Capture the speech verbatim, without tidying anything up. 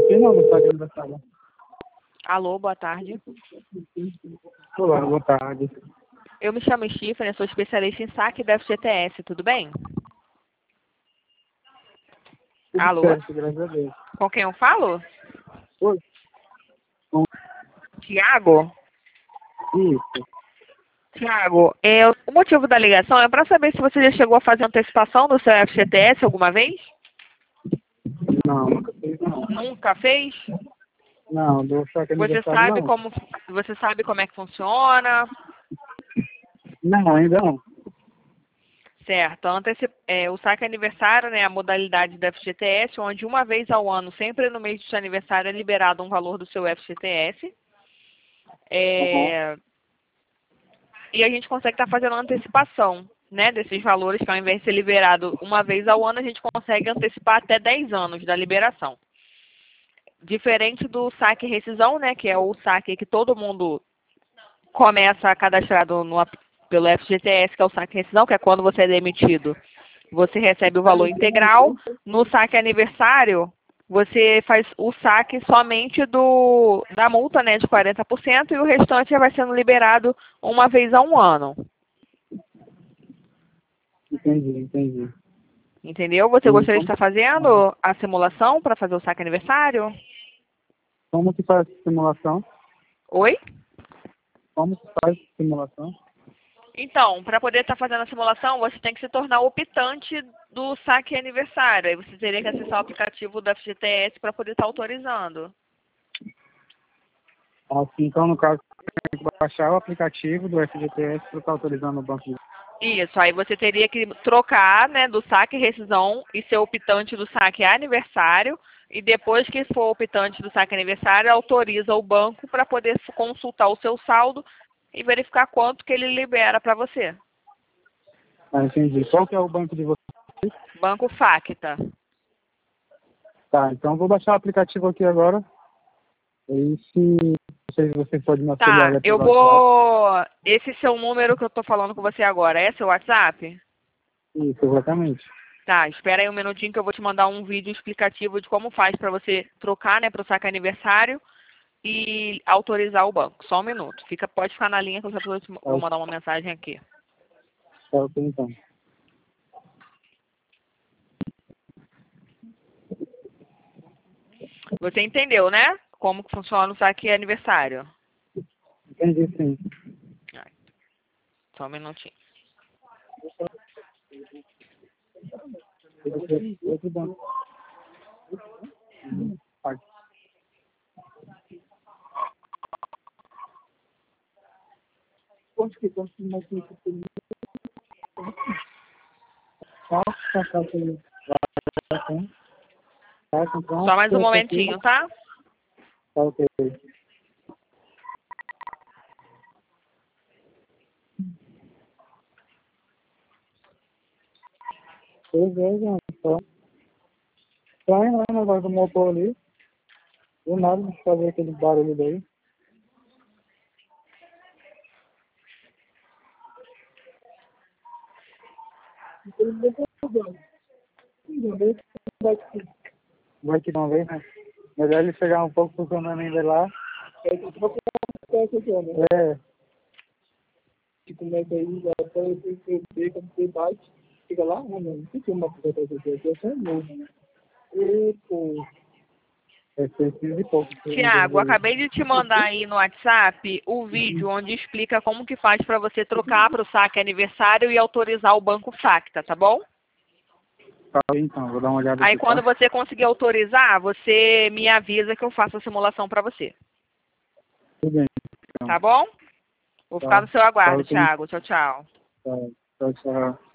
aqui não, não está aniversário. Alô, boa tarde. Olá, boa tarde. Eu me chamo Stephanie, sou especialista em saque da F G T S, tudo bem? Tudo Alô? certo, graças a Deus. Com quem eu falo? Oi? Tiago? Isso. Tiago, é, o motivo da ligação é para saber se você já chegou a fazer antecipação do seu F G T S alguma vez? Não, nunca fiz, não. Nunca fez? Não, do saque Você aniversário sabe não. como, você sabe como é que funciona? Não, ainda não. Certo. Anteci é, o saque aniversário, né, a modalidade da F G T S, onde uma vez ao ano, sempre no mês de seu aniversário, é liberado um valor do seu F G T S. É, e a gente consegue estar fazendo uma antecipação, né, desses valores, que ao invés de ser liberado uma vez ao ano, a gente consegue antecipar até dez anos da liberação. Diferente do saque e rescisão, né, que é o saque que todo mundo começa a cadastrar no, no, pelo F G T S, que é o saque e rescisão, que é quando você é demitido, você recebe o valor integral. No saque aniversário, você faz o saque somente do, da multa, né, de quarenta por cento, e o restante vai sendo liberado uma vez a um ano. Entendi, entendi. Entendeu? Você E gostaria de como, estar fazendo a simulação para fazer o saque aniversário? como que faz essa simulação? Oi? Como que faz essa simulação? Então, para poder estar fazendo a simulação, você tem que se tornar optante do saque aniversário. Aí você teria que acessar o aplicativo da F G T S para poder estar autorizando. Assim, então, no caso, tem que baixar o aplicativo do F G T S para estar autorizando o banco de... Isso, aí você teria que trocar, né, do saque rescisão e ser optante do saque aniversário. E depois que for optante do saque aniversário, autoriza o banco para poder consultar o seu saldo e verificar quanto que ele libera para você. Ah, entendi. Qual que é o banco de vocês? Banco Facta. Tá, então eu vou baixar o aplicativo aqui agora. E se não sei se você pode me auxiliar Tá, aí eu pelo WhatsApp. vou... Esse seu número que eu tô falando com você agora, é seu WhatsApp? Isso, exatamente. Tá, espera aí um minutinho que eu vou te mandar um vídeo explicativo de como faz para você trocar, né, para o saque aniversário e autorizar o banco. Só um minuto. Fica, pode ficar na linha que eu já vou te- Tá, vou mandar uma mensagem aqui. tá ok, então. Você entendeu, né? Como que funciona o saque aniversário? Entendi, sim. Ai, só um minutinho. Outro banco. Tá. Quanto que quanto que mais que tem? Tá, tá, tá, tá, tá, tá, então, Só mais um tá, aqui. momentinho, tá? Tá ok. Pois é, gente, só. Só indo lá na voz do motor ali. Do nada de fazer aquele barulho daí. Vai que não vem, né? Melhor ele chegar um pouco funcionando ainda lá. É. Que começa aí, já até eu ver como você bate. Fica lá, né, mano? Não tem como uma coisa pra você. Eu sou novo, né? E, pô. É seiscentos e pouco. Tiago, acabei de te mandar aí no WhatsApp o vídeo onde explica como que faz para você trocar para o saque aniversário e autorizar o banco Facta, tá bom? Tá, então, vou dar uma olhada Aí aqui, tá? quando você conseguir autorizar, você me avisa que eu faço a simulação para você. Tudo bem, então. Tá bom? Vou ficar Tá, no seu tá, aguardo, ok. Thiago. Tchau, tchau. Tá, tchau, tchau.